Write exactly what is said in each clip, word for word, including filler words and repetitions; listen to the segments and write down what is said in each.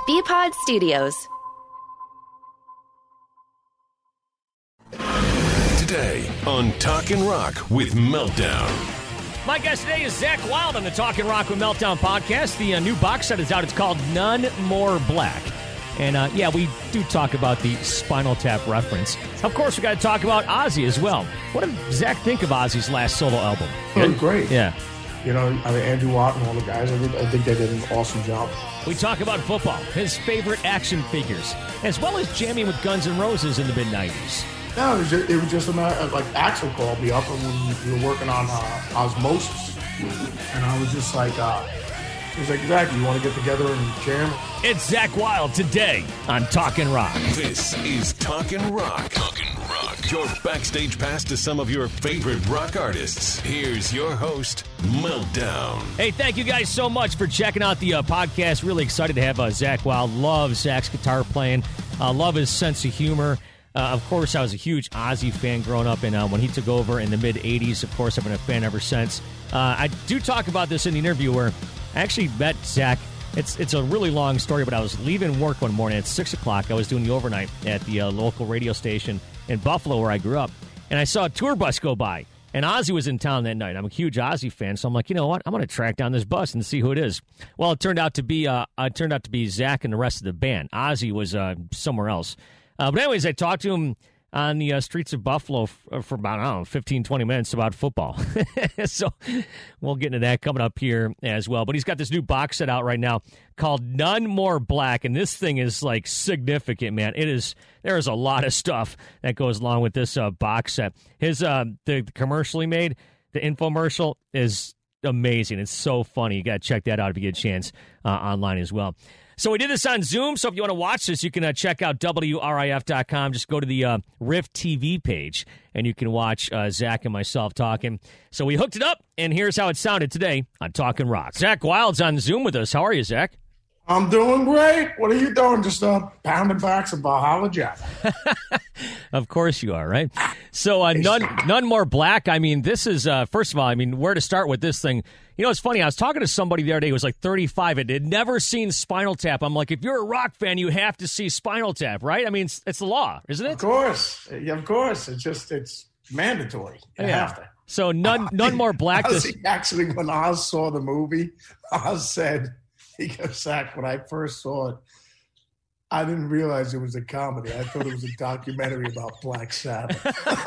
B-Pod Studios. Today on Talkin' Rock with Meltdown. My guest today is Zakk Wylde on the Talkin' Rock with Meltdown podcast. The uh, new box set is out. It's called None More Black. And, uh, yeah, we do talk about the Spinal Tap reference. Of course, we got to talk about Ozzy as well. What did Zakk think of Ozzy's last solo album? It was great. Yeah. You know, I mean, Andrew Watt and all the guys, I think, I think they did an awesome job. We talk about football, his favorite action figures, as well as jamming with Guns N' Roses in the mid nineties. No, it was just, it was just a matter of, like, Axl called me up and we were working on uh, Osmosis. And I was just like, uh, he was like, Zakk, you want to get together and jam? It's Zakk Wylde today on Talkin' Rock. This is Talkin' Rock. Talkin' Rock. Your backstage pass to some of your favorite rock artists. Here's your host, Meltdown. Hey, thank you guys so much for checking out the uh, podcast. Really excited to have uh, Zakk Wylde. Love Zakk's guitar playing. Uh, love his sense of humor. Uh, of course, I was a huge Ozzy fan growing up, and uh, when he took over in the mid-eighties, of course, I've been a fan ever since. Uh, I do talk about this in the interview where I actually met Zakk. It's it's a really long story, but I was leaving work one morning at six o'clock. I was doing the overnight at the uh, local radio station in Buffalo where I grew up, and I saw a tour bus go by, and Ozzy was in town that night. I'm a huge Ozzy fan, so I'm like, you know what? I'm going to track down this bus and see who it is. Well, it turned out to be uh, it turned out to be Zakk and the rest of the band. Ozzy was uh, somewhere else. Uh, but anyways, I talked to him on the uh, streets of Buffalo f- for about, I don't know, fifteen, twenty minutes about football. So we'll get into that coming up here as well. But he's got this new box set out right now called None More Black, and this thing is, like, significant, man. It is, there is a lot of stuff that goes along with this uh, box set. His, uh, the, the commercial he made, the infomercial, is amazing. It's so funny. You got to check that out if you get a chance uh, online as well. So we did this on Zoom, so if you want to watch this, you can uh, check out W R I F dot com. Just go to the uh, Riff T V page, and you can watch uh, Zakk and myself talking. So we hooked it up, and here's how it sounded today on Talkin' Rock. Zakk Wylde's on Zoom with us. How are you, Zakk? I'm doing great. What are you doing? Just uh, pounding back some Valhalla Jack. Of course you are, right? So uh, none, none more black. I mean, this is, uh, first of all, I mean, where to start with this thing? You know, it's funny. I was talking to somebody the other day who was like thirty-five and had never seen Spinal Tap. I'm like, if you're a rock fan, you have to see Spinal Tap, right? I mean, it's, it's the law, isn't it? Of course. Yeah, of course. It's just, it's mandatory. You yeah. have to. So none, none more black. Oz, this- actually, when Oz saw the movie, Oz said, he goes, Zakk, when I first saw it, I didn't realize it was a comedy. I thought it was a documentary about Black Sabbath.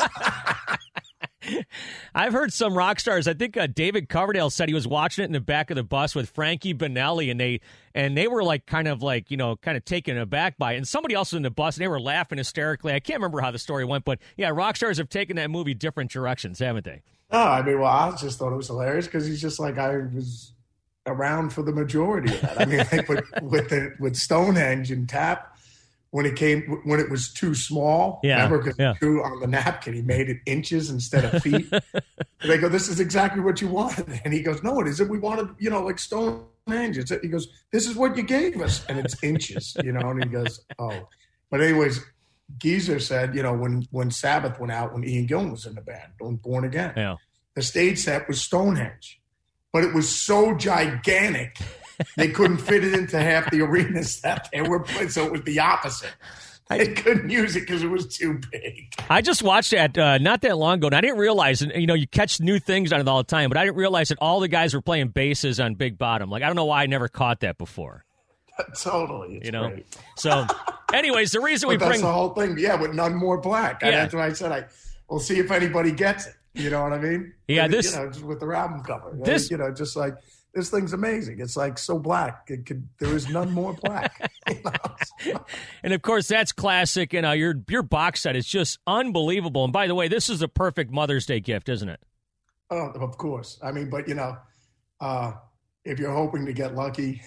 I've heard some rock stars. I think uh, David Coverdale said he was watching it in the back of the bus with Frankie Banali, and they and they were like kind of like, you know, kind of taken aback by it. And somebody else was in the bus, and they were laughing hysterically. I can't remember how the story went, but yeah, rock stars have taken that movie different directions, haven't they? No, I mean, well, I just thought it was hilarious because he's just like, I was around for the majority of that. I mean, like with with, the, with Stonehenge and Tap. When it came, when it was too small, yeah, remember, because yeah. drew on the napkin, he made it inches instead of feet. They go, this is exactly what you wanted. And he goes, no, it isn't. We wanted, you know, like Stonehenge. It's, he goes, this is what you gave us. And it's inches, you know, and he goes, oh. But anyways, Geezer said, you know, when, when Sabbath went out, when Ian Gillan was in the band, on Born Again, yeah. the stage set was Stonehenge. But it was so gigantic, they couldn't fit it into half the arenas that they were playing, so it was the opposite. They couldn't use it because it was too big. I just watched that uh, not that long ago, and I didn't realize, and you know, you catch new things on it all the time, but I didn't realize that all the guys were playing basses on Big Bottom. Like, I don't know why I never caught that before. Totally. It's you know? Great. So, anyways, the reason but we that's bring... the whole thing. Yeah, with None More Black. Yeah. That's what I said. I, we'll see if anybody gets it. You know what I mean? Yeah, and, this... You know, just with their album cover. This... You know, just like... This thing's amazing. It's like so black. It could, there is none more black. You know? And of course, that's classic. And uh, your your box set is just unbelievable. And by the way, this is a perfect Mother's Day gift, isn't it? Oh, of course. I mean, but you know, uh, if you're hoping to get lucky,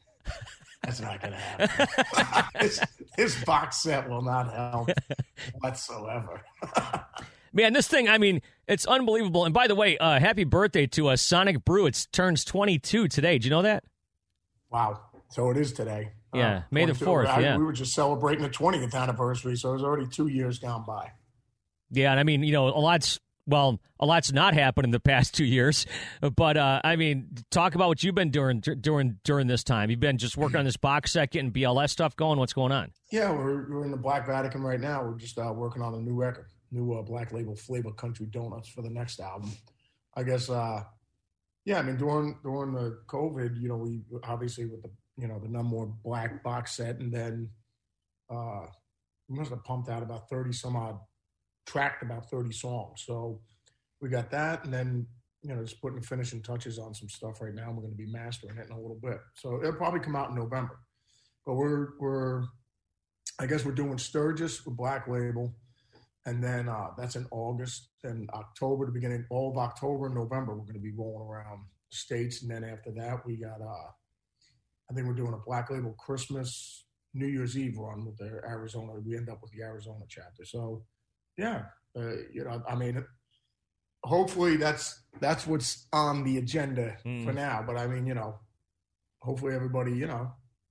that's not going to happen. this, this box set will not help whatsoever. Man, this thing, I mean, it's unbelievable. And by the way, uh, happy birthday to uh, Sonic Brew. It turns twenty-two today. Did you know that? Wow. So it is today. Yeah, uh, May the fourth, I, yeah. We were just celebrating the twentieth anniversary, so it was already two years gone by. Yeah, and I mean, you know, a lot's Well, a lot's not happened in the past two years, but uh, I mean, talk about what you've been doing during during this time. You've been just working on this box set, getting B L S stuff going. What's going on? Yeah, we're we're in the Black Vatican right now. We're just uh, working on a new record, new uh, Black Label Flavor Country Donuts for the next album. I guess, uh, yeah. I mean, during during the COVID, you know, we obviously with the you know the No More Black box set, and then uh, we must have pumped out about thirty some odd. Tracked about thirty songs. So we got that, and then, you know, just putting the finishing touches on some stuff right now. We're going to be mastering it in a little bit. So it'll probably come out in November. But we're, we're I guess we're doing Sturgis with Black Label, and then uh, that's in August. Then October, the beginning, all of October and November, we're going to be rolling around the States. And then after that, we got, uh, I think we're doing a Black Label Christmas, New Year's Eve run with the Arizona. We end up with the Arizona chapter. So, yeah, uh, you know, I mean, hopefully that's that's what's on the agenda mm. for now. But I mean, you know, hopefully everybody, you know,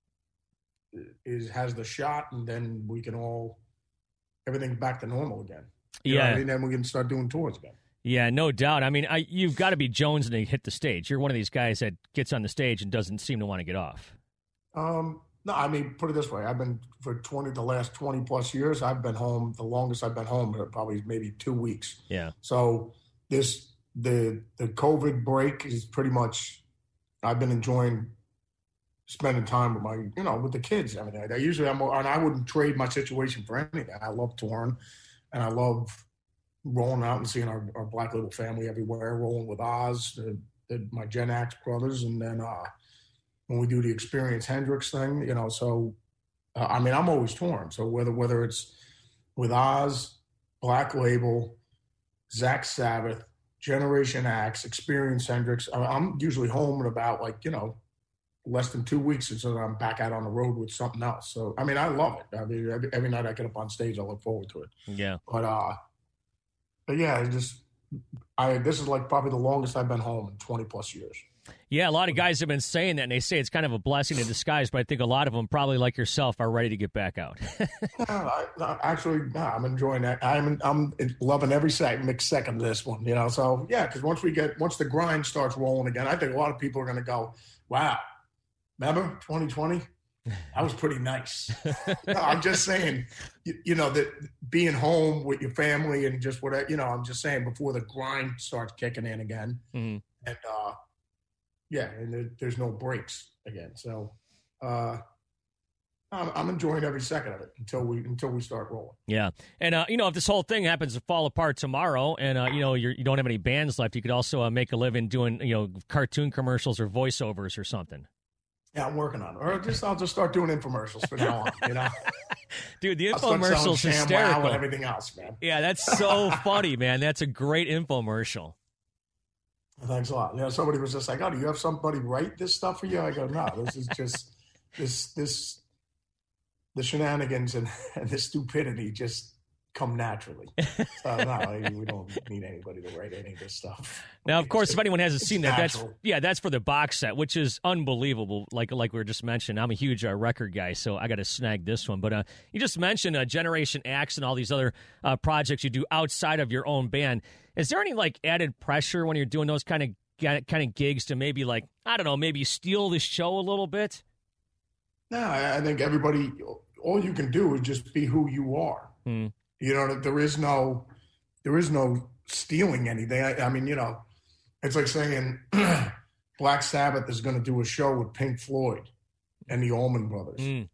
is has the shot, and then we can all everything's back to normal again. You yeah, know, and then we can start doing tours again. Yeah, no doubt. I mean, I, you've got to be Jones to hit the stage. You're one of these guys that gets on the stage and doesn't seem to want to get off. Um. No, I mean, put it this way. I've been, for twenty the last twenty plus years, I've been home. The longest I've been home, probably maybe two weeks. Yeah. So this, the the COVID break is pretty much, I've been enjoying spending time with my, you know, with the kids and everything. I usually, I'm, and I wouldn't trade my situation for anything. I love touring, and I love rolling out and seeing our, our Black Label family everywhere, rolling with Oz, the, the, my Gen X brothers, and then, uh, when we do the Experience Hendrix thing, you know, so, uh, I mean, I'm always torn. So whether whether it's with Oz, Black Label, Zach Sabbath, Generation X, Experience Hendrix, I, I'm usually home in about, like, you know, less than two weeks, and so I'm back out on the road with something else. So, I mean, I love it. I mean, every, every night I get up on stage, I look forward to it. Yeah. But, uh, but yeah, it just, I this is like probably the longest I've been home in twenty plus years. Yeah, a lot of guys have been saying that, and they say it's kind of a blessing in disguise, but I think a lot of them, probably like yourself, are ready to get back out. no, I, no, actually, no, I'm enjoying that. I'm I'm loving every second, second of this one, you know. So, yeah, because once we get, once the grind starts rolling again, I think a lot of people are going to go, wow, remember twenty twenty? That was pretty nice. No, I'm just saying, you, you know, that being home with your family and just whatever, you know, I'm just saying before the grind starts kicking in again. Mm-hmm. And, uh, yeah, and there, there's no breaks again. So uh, I'm, I'm enjoying every second of it until we until we start rolling. Yeah, and uh, you know, if this whole thing happens to fall apart tomorrow, and uh, you know you're, you don't have any bands left, you could also uh, make a living doing, you know, cartoon commercials or voiceovers or something. Yeah, I'm working on it. Or just I'll just start doing infomercials from now on. You know, dude, the infomercial's hysterical. And everything else, man. Yeah, that's so funny, man. That's a great infomercial. Thanks a lot. You know, somebody was just like, "Oh, do you have somebody write this stuff for you?" I go, "No, this is just this this the shenanigans and, and the stupidity just come naturally." So no, we don't need anybody to write any of this stuff. Now, of course, if anyone hasn't seen that, natural. that's yeah, that's for the box set, which is unbelievable. Like like we were just mentioning, I'm a huge uh, record guy, so I got to snag this one. But uh, you just mentioned uh, Generation X and all these other uh, projects you do outside of your own band. Is there any like added pressure when you're doing those kind of kind of gigs to maybe like, I don't know, maybe steal the show a little bit? No, I think everybody, all you can do is just be who you are. Hmm. You know, there is no, there is no stealing anything. I, I mean, you know, it's like saying Black Sabbath is going to do a show with Pink Floyd and the Allman Brothers. Mm.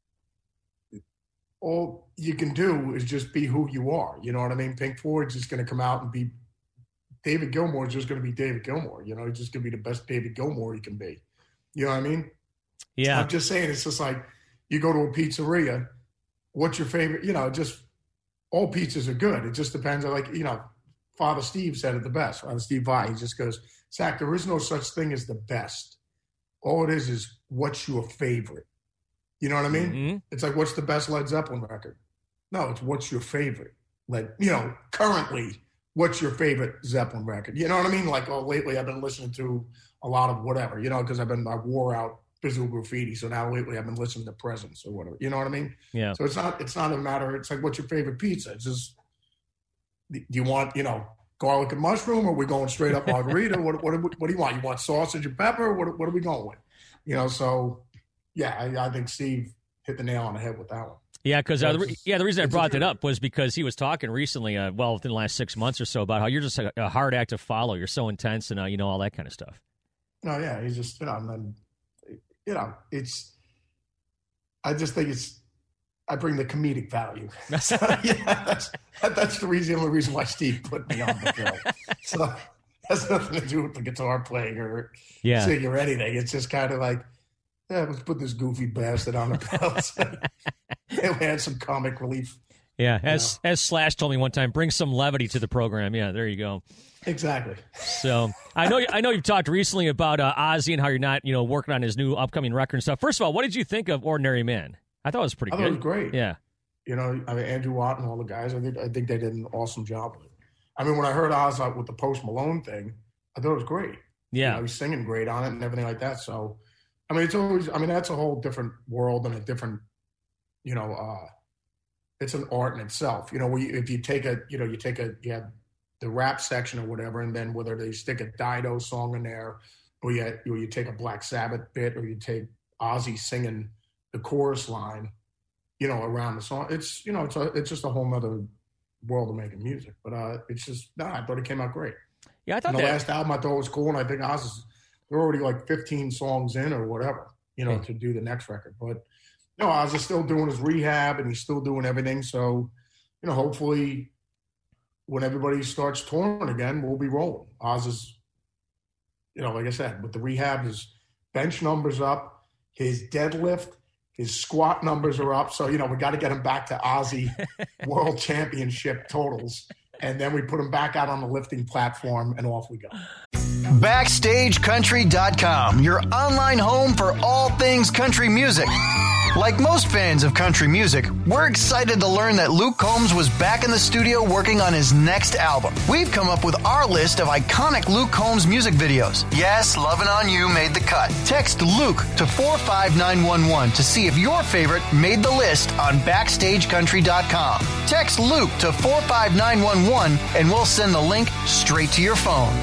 All you can do is just be who you are. You know what I mean? Pink Floyd's just going to come out and be David Gilmour is just going to be David Gilmour. You know, he's just going to be the best David Gilmour he can be. You know what I mean? Yeah. I'm just saying, it's just like you go to a pizzeria. What's your favorite? You know, just all pizzas are good. It just depends on, like, you know, Father Steve said it the best. Father Steve Vai, he just goes, Zach, there is no such thing as the best. All it is is what's your favorite. You know what I mean? Mm-hmm. It's like, what's the best Led Zeppelin record? No, it's what's your favorite. Like, you know, currently, what's your favorite Zeppelin record? You know what I mean? Like, oh, lately I've been listening to a lot of whatever, you know, because I've been, I wore out Physical Graffiti. So now lately I've been listening to Presence or whatever. You know what I mean? Yeah. So it's not, it's not a matter, it's like, what's your favorite pizza? It's just, do you want, you know, garlic and mushroom, or are we going straight up margarita? what, what, what do you want? You want sausage and pepper? What, what are we going with? You know, so, yeah, I, I think Steve hit the nail on the head with that one. Yeah, because uh, the, yeah, the reason I brought that up was because he was talking recently, uh, well, within the last six months or so, about how you're just a, a hard act to follow. You're so intense and, uh, you know, all that kind of stuff. No, yeah, he's just, you know, and then, you know, it's, I just think it's, I bring the comedic value. So, yeah, that's, that's the reason, the only reason why Steve put me on the bill. So it has nothing to do with the guitar playing or yeah. singing or anything. It's just kind of like, yeah, let's put this goofy bastard on the bill. He'll add some comic relief. Yeah, as you know. as Slash told me one time, bring some levity to the program. Yeah, there you go. Exactly. So I know I know you've talked recently about uh, Ozzy and how you're not, you know, working on his new upcoming record and stuff. First of all, what did you think of Ordinary Man? I thought it was pretty I good. thought it was great. Yeah. You know, I mean, Andrew Watt and all the guys, I think I think they did an awesome job with it. I mean, when I heard Oz out with the Post Malone thing, I thought it was great. Yeah. You know, he's singing great on it and everything like that. So, I mean, it's always, I mean, that's a whole different world and a different, you know, uh, it's an art in itself. You know, we, if you take a, you know, you take a, you have the rap section or whatever, and then whether they stick a Dido song in there, or you, or you take a Black Sabbath bit, or you take Ozzy singing the chorus line, you know, around the song. It's, you know, it's a, it's just a whole nother world of making music. But uh, it's just, nah, I thought it came out great. Yeah, I thought and the that... last album I thought was cool, and I think Oz is, they're already like fifteen songs in or whatever, you know, to do the next record. But no, Oz is still doing his rehab and he's still doing everything. So, you know, hopefully when everybody starts touring again, we'll be rolling. Oz is, you know, like I said, with the rehab, his bench numbers up, his deadlift, his squat numbers are up. So, you know, we got to get him back to Ozzy World Championship totals. And then we put him back out on the lifting platform and off we go. Backstage Country dot com, your online home for all things country music. Like most fans of country music, we're excited to learn that Luke Combs was back in the studio working on his next album. We've come up with our list of iconic Luke Combs music videos. Yes, Lovin' On You made the cut. Text Luke to four five nine one one to see if your favorite made the list on Backstage Country dot com. Text Luke to four five nine one one and we'll send the link straight to your phone.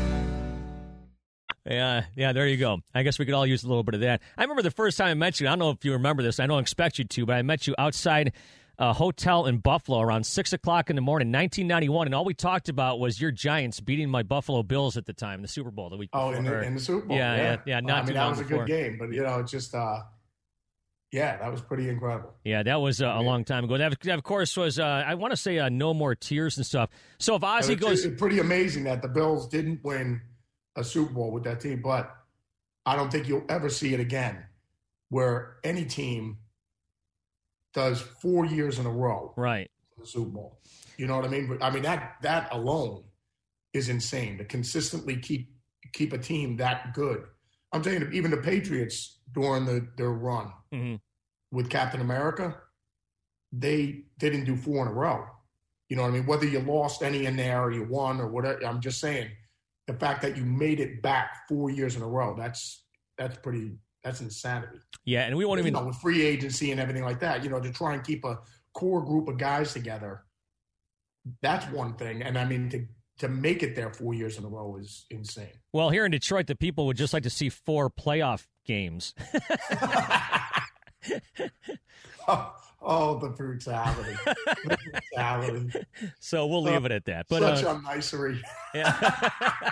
Yeah, yeah, there you go. I guess we could all use a little bit of that. I remember the first time I met you. I don't know if you remember this. I don't expect you to, but I met you outside a hotel in Buffalo around six o'clock in the morning, nineteen ninety-one, and all we talked about was your Giants beating my Buffalo Bills at the time, the Super Bowl the week before. Oh, in the, in the Super Bowl. Yeah, yeah, yeah, yeah. Not well, I mean, too that long was a before. good game, but, you know, it's just, uh, yeah, that was pretty incredible. Yeah, that was uh, a long time ago. That, that of course, was, uh, I want to say, uh, No More Tears and stuff. So if Ozzy it's, goes... It's pretty amazing that the Bills didn't win a Super Bowl with that team, but I don't think you'll ever see it again where any team does four years in a row. Right. In the Super Bowl. You know what I mean? But I mean, that that alone is insane to consistently keep keep a team that good. I'm telling you, even the Patriots during the, their run mm-hmm. with Captain America, they, they didn't do four in a row. You know what I mean? Whether you lost any in there or you won or whatever, I'm just saying – the fact that you made it back four years in a row, that's that's pretty, that's insanity. Yeah, and we won't you even... know, with free agency and everything like that, you know, to try and keep a core group of guys together, that's one thing. And, I mean, to, to make it there four years in a row is insane. Well, here in Detroit, the people would just like to see four playoff games. oh, oh, the brutality. The brutality. So we'll leave uh, it at that. But, such uh, a nicery. Yeah.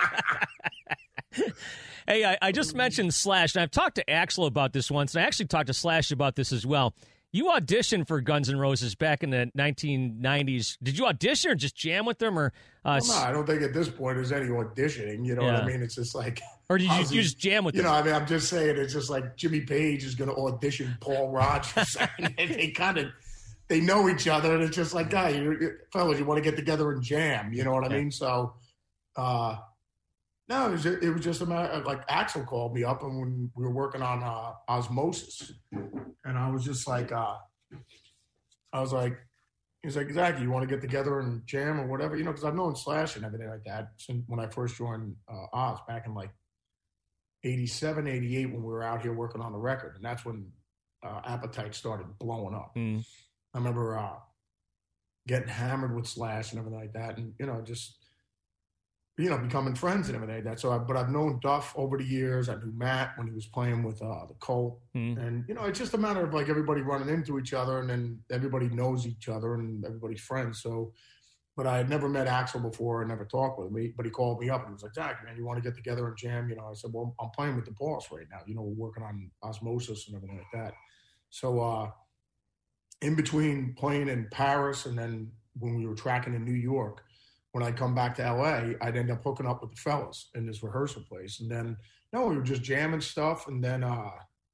Hey, I, I just mentioned Slash, and I've talked to Axl about this once, and I actually talked to Slash about this as well. You auditioned for Guns N' Roses back in the nineteen nineties. Did you audition or just jam with them? Or uh, well, no, I don't think at this point there's any auditioning. You know yeah. what I mean? It's just like... Or did you, you just jam with you them? You know, I mean, I'm just saying it's just like Jimmy Page is going to audition Paul Rodgers. and they kind of... They know each other, and it's just like, guy, you fellas, you want to get together and jam. You know what I yeah. mean? So... uh No, it was, just, it was just a matter of, like, Axl called me up and when we were working on uh, Osmosis. And I was just like, uh, I was like, he was like, Zach, you want to get together and jam or whatever? You know, because I've known Slash and everything like that since when I first joined uh, Oz back in like eighty-seven, eighty-eight when we were out here working on the record. And that's when uh, Appetite started blowing up. Mm. I remember uh, getting hammered with Slash and everything like that. And, you know, just... you know, becoming friends and everything like that. So, I, but I've known Duff over the years. I knew Matt when he was playing with uh, the Colt. Mm. And, you know, it's just a matter of like everybody running into each other, and then everybody knows each other and everybody's friends. So, but I had never met Axl before and never talked with him. But he called me up and he was like, Zach, man, you want to get together and jam? You know, I said, well, I'm playing with the Boss right now. You know, we're working on Osmosis and everything like that. So uh, in between playing in Paris and then when we were tracking in New York, when I come back to L A, I'd end up hooking up with the fellas in this rehearsal place. And then, no, we were just jamming stuff. And then uh,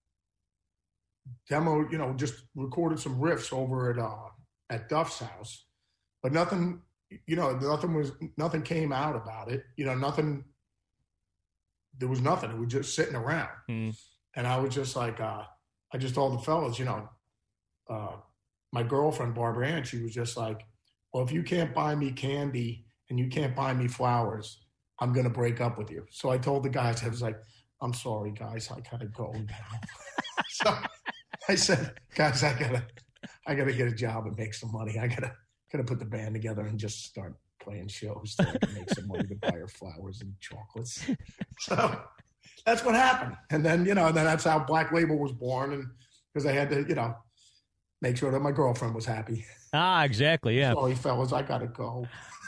demo, you know, just recorded some riffs over at uh, at Duff's house. But nothing, you know, nothing was, nothing came out about it. You know, nothing, there was nothing. It was just sitting around. Mm. And I was just like, uh, I just told the fellas, you know, uh, my girlfriend, Barbara Ann, she was just like, well, if you can't buy me candy and you can't buy me flowers, I'm going to break up with you. So I told the guys, I was like, I'm sorry, guys, I got to go now. So I said, guys, I got to, I got to get a job and make some money. I got to, got to put the band together and just start playing shows so I can make some money to buy her flowers and chocolates. So that's what happened. And then, you know, and then that's how Black Label was born. And because I had to, you know, make sure that my girlfriend was happy. Ah, exactly. Yeah. Sorry, fellas, I got to go.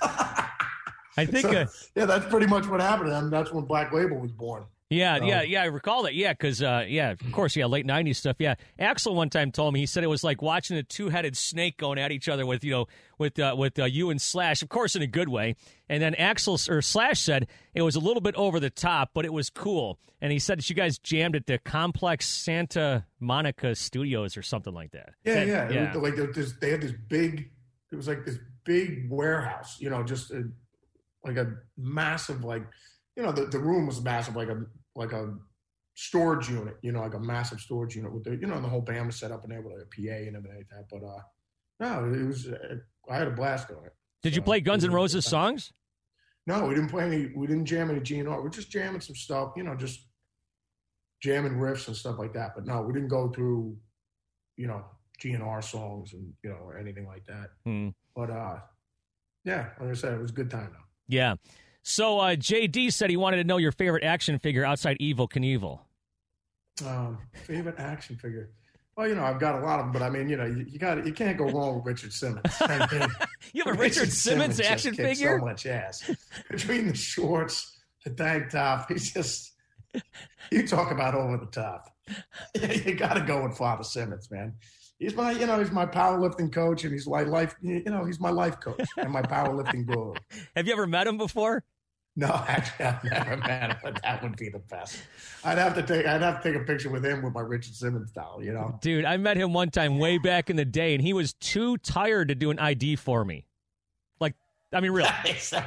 I think, so, uh, yeah, that's pretty much what happened. And that's when Black Label was born. Yeah, so. yeah, yeah. I recall that. Yeah, because, uh, yeah, of course, yeah, late nineties stuff. Yeah. Axl one time told me, he said it was like watching a two-headed snake going at each other with, you know, with, uh, with uh, you and Slash, of course, in a good way. And then Axl, or Slash said it was a little bit over the top, but it was cool. And he said that you guys jammed at the Complex Santa Monica Studios or something like that. Yeah, that, yeah. yeah. It was like this, they had this big, it was like this big warehouse, you know, just a, like a massive, like, you know, the, the room was massive, like a like a storage unit, you know, like a massive storage unit with the, you know, the whole band was set up and there with like a P A and everything like that. But uh, no, it was, uh, I had a blast on it. Did so, you play Guns N' Roses songs? No, we didn't play any, we didn't jam any G N R. We're just jamming some stuff, you know, just jamming riffs and stuff like that. But no, we didn't go through, you know, G N R songs and, you know, or anything like that. Hmm. But uh, yeah, like I said, it was a good time though. Yeah. So uh, J D said he wanted to know your favorite action figure outside Evel Knievel. Um, favorite action figure? Well, you know, I've got a lot of them, but I mean, you know, you, you got you can't go wrong with Richard Simmons. I mean, you have a Richard, Richard Simmons, Simmons action figure? So much ass between the shorts, the tank top. He's just, you talk about over the top. You got to go with Father Simmons, man. He's my, you know, he's my powerlifting coach, and he's my life, you know, he's my life coach and my powerlifting guru. Have you ever met him before? No, actually, I've never met him, but that would be the best. I'd have to take, I'd have to take a picture with him with my Richard Simmons doll, you know. Dude, I met him one time way back in the day, and he was too tired to do an I D for me. Like, I mean, really. It's the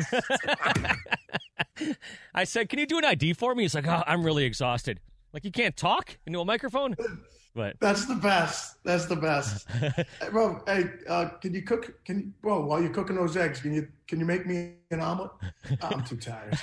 best. I said, "Can you do an I D for me?" He's like, "Oh, I'm really exhausted." Like, you can't talk into a microphone? But that's the best. That's the best. Hey, bro, hey, uh, can you cook? Can you, well, while you're cooking those eggs, can you can you make me an omelet? Oh, I'm too tired.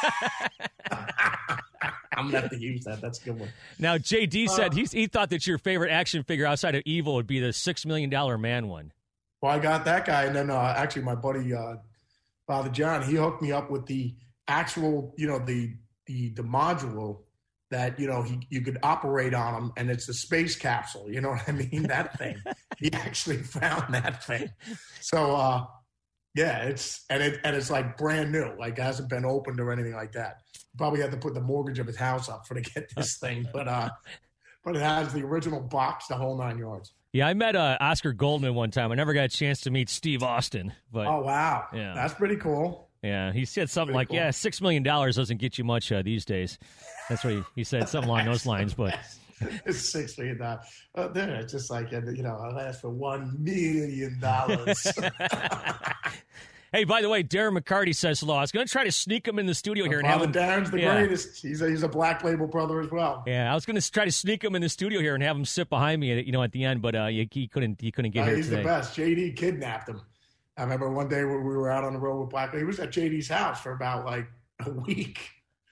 I'm gonna have to use that. That's a good one. Now, J D said uh, he's, he thought that your favorite action figure outside of Evel would be the Six Million Dollar Man one. Well, I got that guy, and then uh, actually my buddy uh, Father John, he hooked me up with the actual, you know, the the the module that, you know, he, you could operate on them, and it's a space capsule. You know what I mean? That thing. He actually found that thing. So, uh, yeah, it's and it and it's like brand new, like hasn't been opened or anything like that. Probably had to put the mortgage of his house up for to get this thing, but uh, but it has the original box, the whole nine yards. Yeah, I met uh, Oscar Goldman one time. I never got a chance to meet Steve Austin, but oh wow, yeah, that's pretty cool. Yeah, he said something Pretty like, cool. yeah, six million dollars doesn't get you much uh, these days. That's what he, he said, something along those lines. But it's six million dollars. Uh, then it's just like, you know, I'll ask for one million dollars. Hey, by the way, Darren McCarty says hello. I was going to try to sneak him in the studio here. Father and have him, Darren's the yeah. greatest. He's a, he's a Black Label brother as well. Yeah, I was going to try to sneak him in the studio here and have him sit behind me, you know, at the end, but uh, he, he couldn't. He couldn't get uh, here he's today. He's the best. J D kidnapped him. I remember one day when we were out on the road with Black Label. He was at J D's house for about like a week.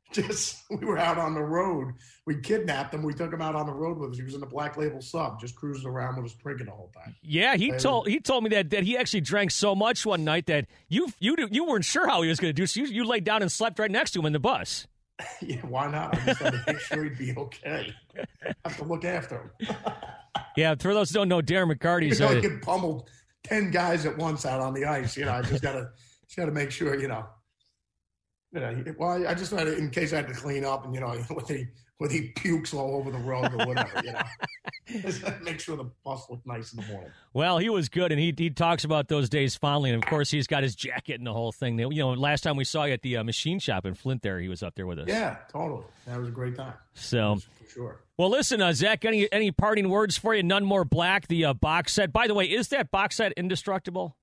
just we were out on the road. We kidnapped him. We took him out on the road with us. He was in the Black Label Sub, just cruising around with us drinking the whole time. Yeah, he and, told he told me that, that he actually drank so much one night that you you you weren't sure how he was going to do. So you, you laid down and slept right next to him in the bus. Yeah, why not? I just had to make sure he'd be okay. I have to look after him. Yeah, for those who don't know, Darren McCarty's. You know, uh, he could pummel ten guys at once out on the ice. You know, I just gotta just gotta make sure. You know, you know. Well, I just had to, in case I had to clean up, and you know, whether he whether he pukes all over the road or whatever. You know, just gotta make sure the bus looked nice in the morning. Well, he was good, and he he talks about those days fondly. And of course, he's got his jacket and the whole thing. You know, last time we saw you at the uh, machine shop in Flint, there he was up there with us. Yeah, totally. That was a great time. So for sure. Well, listen, uh, Zach, any any parting words for you? None More Black, the uh, box set. By the way, is that box set indestructible?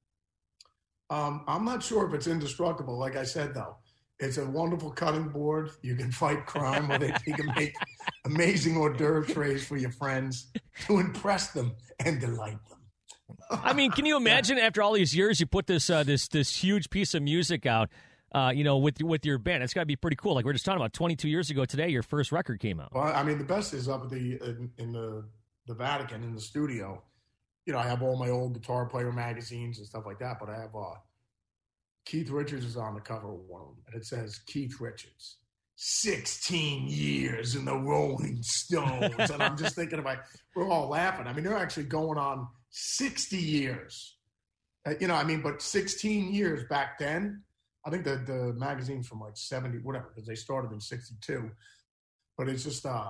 Um, I'm not sure if it's indestructible. Like I said, though, it's a wonderful cutting board. You can fight crime with it. You can make amazing hors d'oeuvre trays for your friends to impress them and delight them. I mean, can you imagine after all these years you put this uh, this this huge piece of music out, uh, you know, with with your band? It's got to be pretty cool. Like we we're just talking about, twenty-two years ago today, your first record came out. Well, I mean, the best is up at the in, in the the Vatican in the studio. You know, I have all my old Guitar Player magazines and stuff like that, but I have uh, Keith Richards is on the cover of one of them, and it says Keith Richards, sixteen years in the Rolling Stones. And I'm just thinking about, we're all laughing. I mean, they're actually going on sixty years. Uh, you know, I mean, but sixteen years back then, I think the, the magazine's from like seventy, whatever, because they started in sixty-two. But it's just, uh,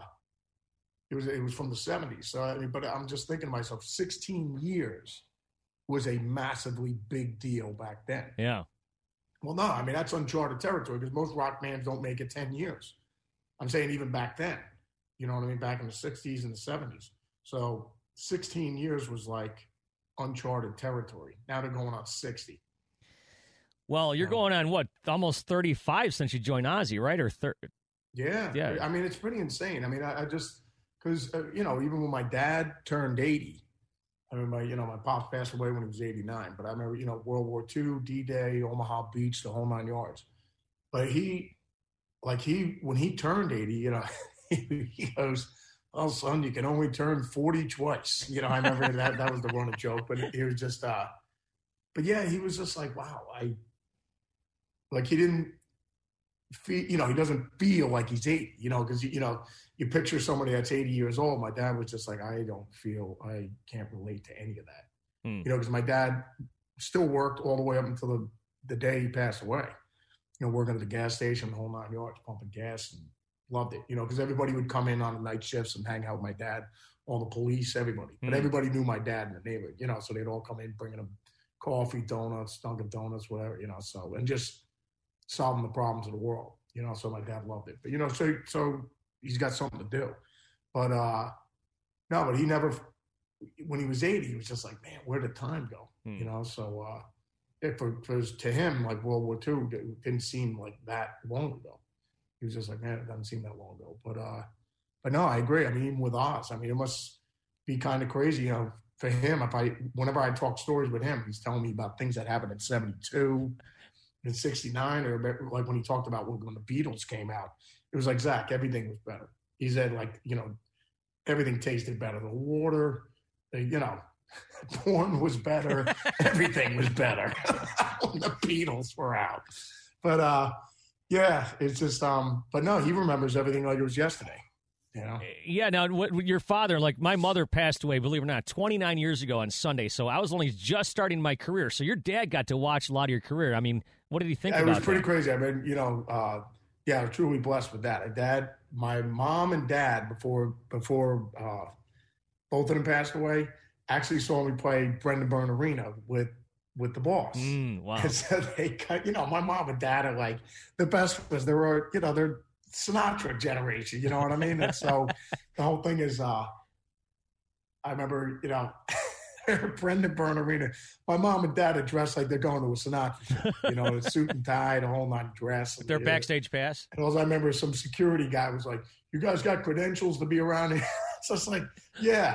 it was it was from the seventies. So, I mean, but I'm just thinking to myself, sixteen years was a massively big deal back then. Yeah. Well, no, I mean, that's uncharted territory because most rock bands don't make it ten years. I'm saying even back then, you know what I mean? Back in the sixties and the seventies. So sixteen years was like uncharted territory. Now they're going on sixty. Well, you're Yeah. going on, what, almost thirty-five since you joined Ozzy, right? Or thir- Yeah. Yeah. I mean, it's pretty insane. I mean, I, I just, because, uh, you know, even when my dad turned eighty, I mean, my, you know, my pops passed away when he was eighty-nine, but I remember, you know, World War Two, D-Day, Omaha Beach, the whole nine yards. But he, like he, when he turned eighty, you know, he goes, "Oh, son, you can only turn forty twice." You know, I remember that, that was the running joke, but he was just, uh, but yeah, he was just like, wow, I, like he didn't feel, you know, he doesn't feel like he's eighty, you know, because, you know, you picture somebody that's eighty years old. My dad was just like, I don't feel, I can't relate to any of that. Hmm. You know, because my dad still worked all the way up until the, the day he passed away. You know, working at the gas station, the whole nine yards, pumping gas, and loved it. You know, because everybody would come in on the night shifts and hang out with my dad, all the police, everybody. But Hmm. everybody knew my dad in the neighborhood, you know, so they'd all come in bringing him coffee, donuts, Dunkin' Donuts, whatever, you know, so, and just solving the problems of the world, you know, so my dad loved it. But, you know, so, so he's got something to do. But, uh, no, but he never, when he was eighty, he was just like, man, where did time go? Hmm. You know, so, uh, it, for, for to him, like World War Two it didn't seem like that long ago. He was just like, man, it doesn't seem that long ago. But, uh, but no, I agree. I mean, even with Oz, I mean, it must be kind of crazy, you know, for him. If I, whenever I talk stories with him, he's telling me about things that happened in seventy-two, in sixty-nine, or like when he talked about when the Beatles came out, it was like, Zach, everything was better. He said, like, you know, everything tasted better. The water, the, you know, porn was better. Everything was better when the Beatles were out. But, uh, yeah, it's just, um, but no, he remembers everything like it was yesterday, you know? Yeah, now, what, your father, like, my mother passed away, believe it or not, twenty-nine years ago on Sunday, so I was only just starting my career. So your dad got to watch a lot of your career. I mean, what did he think Yeah, about it was pretty that? crazy. I mean, you know, uh, yeah, I'm truly blessed with that. Dad, my mom and dad, before before uh, both of them passed away, actually saw me play Brendan Byrne Arena with with the Boss. Mm, wow. And so they cut, you know, my mom and dad are like the best because they were, you know, they're Sinatra generation, you know what I mean? And so the whole thing is, uh, I remember, you know, Brendan Byrne Arena, my mom and dad are dressed like they're going to a Sinatra show, you know, a suit and tie, the whole nine dress. Their And, backstage pass? and all I remember, some security guy was like, "You guys got credentials to be around here?" So it's like, yeah.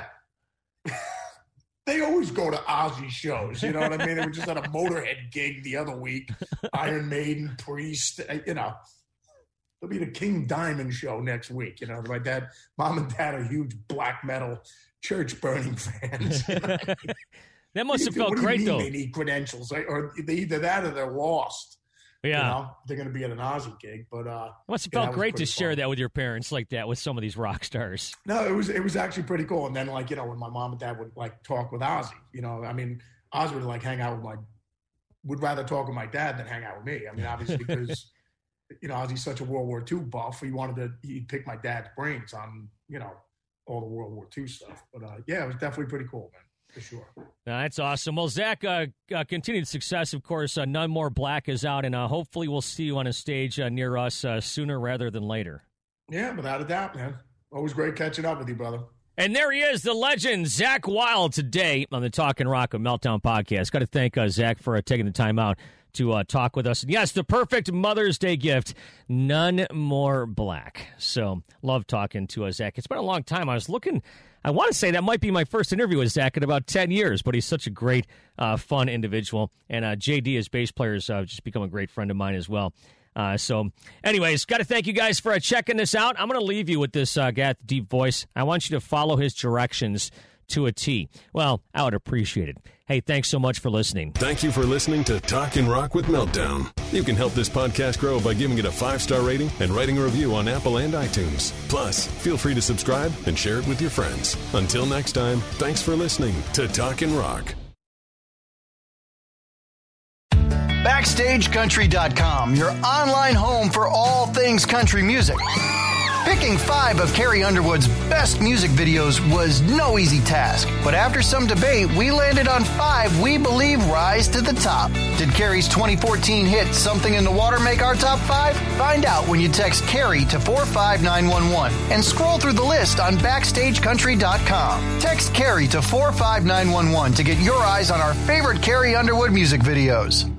They always go to Ozzy shows, you know what I mean? They were just at a Motorhead gig the other week, Iron Maiden, Priest, you know. there'll be the King Diamond show next week. You know, my dad, mom and dad are huge black metal church burning fans. You know? That must have felt what do great, you mean though. They need credentials, right? Or they either that or they're lost. Yeah, you know? They're going to be at an Ozzy gig, but uh, it must have yeah, felt great to share fun. that with your parents like that with some of these rock stars. No, it was it was actually pretty cool. And then, like, you know, when my mom and dad would like talk with Ozzy, you know, I mean, Ozzy would like hang out with my, would rather talk with my dad than hang out with me. I mean, obviously because you know Ozzy's such a World War Two buff, he wanted to he'd pick my dad's brains on you know all the World War Two stuff. But uh, yeah, it was definitely pretty cool, man. For sure. That's awesome. Well, Zach, uh, uh, continued success, of course. Uh, None More Black is out, and uh, hopefully we'll see you on a stage uh, near us uh, sooner rather than later. Yeah, without a doubt, man. Always great catching up with you, brother. And there he is, the legend, Zach Wild, today on the Talkin' Rock of Meltdown podcast. Got to thank uh, Zach for uh, taking the time out to uh, talk with us. And yes, the perfect Mother's Day gift, None More Black. So, love talking to uh, Zach. It's been a long time. I was looking... I want to say that might be my first interview with Zach in about ten years, but he's such a great, uh, fun individual. And uh, J D, his bass player, has uh, just become a great friend of mine as well. Uh, so, anyways, got to thank you guys for uh, checking this out. I'm going to leave you with this uh, guy with the deep voice. I want you to follow his directions to a T. Well, I would appreciate it. Hey, thanks so much for listening. Thank you for listening to Talkin' Rock with Meltdown. You can help this podcast grow by giving it a five-star rating and writing a review on Apple and iTunes. Plus, feel free to subscribe and share it with your friends. Until next time, thanks for listening to Talkin' Rock. Backstage Country dot com, your online home for all things country music. Picking five of Carrie Underwood's best music videos was no easy task, but after some debate, we landed on five we believe rise to the top. Did Carrie's twenty fourteen hit Something in the Water make our top five? Find out when you text Carrie to four five nine one one and scroll through the list on Backstage Country dot com. Text Carrie to four five nine one one to get your eyes on our favorite Carrie Underwood music videos.